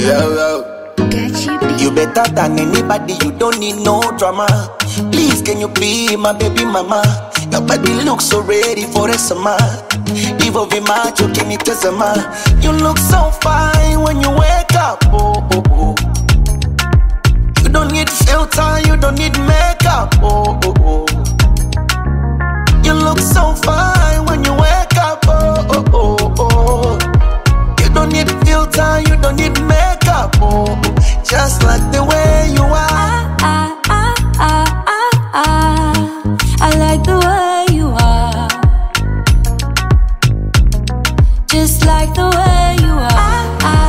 You better than anybody, you don't need no drama. Please, can you be my baby mama? Your body looks so ready for the summer. Divo vi macho kinitazama. You look so fine when you wake up. Oh, oh, oh. You don't need filter, you don't need makeup. Oh, oh, oh. You look so fine when you wake up. Oh, oh, oh, oh. You don't need filter, you don't need makeup. Oh, just like the way you are. I like the way you are. Just like the way you are.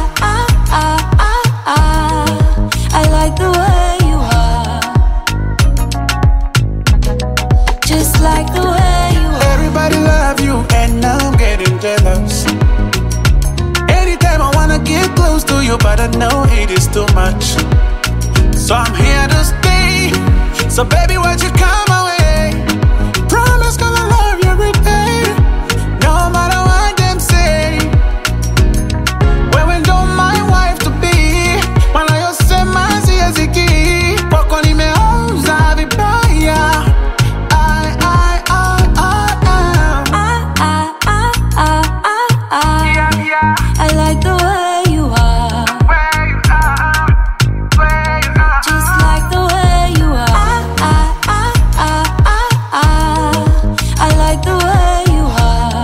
I like the way you are. Just like the way you are. Everybody love you and I'm getting jealous. Anytime I wanna get close to you, but I know it is too much. So I'm here to stay. So baby, won't you come away? Promise gonna love you every day, no matter what them say. Wewe ndo my wife to be, wanayosema siyaziki. Kwako nimeoza vibaya. I like the way you are. Just like the way you are. I like the way you are.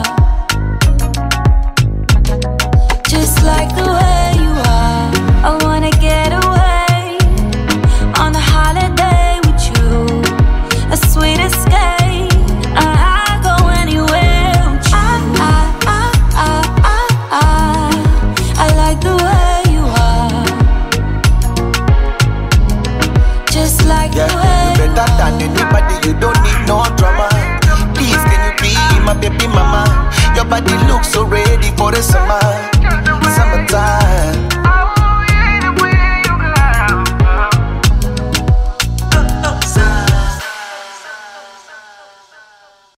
Just like the way you are. I wanna get away on a holiday with you, a sweet escape. I go anywhere with you. I like the way you are. Just like the way you better than anybody, you don't need no drama.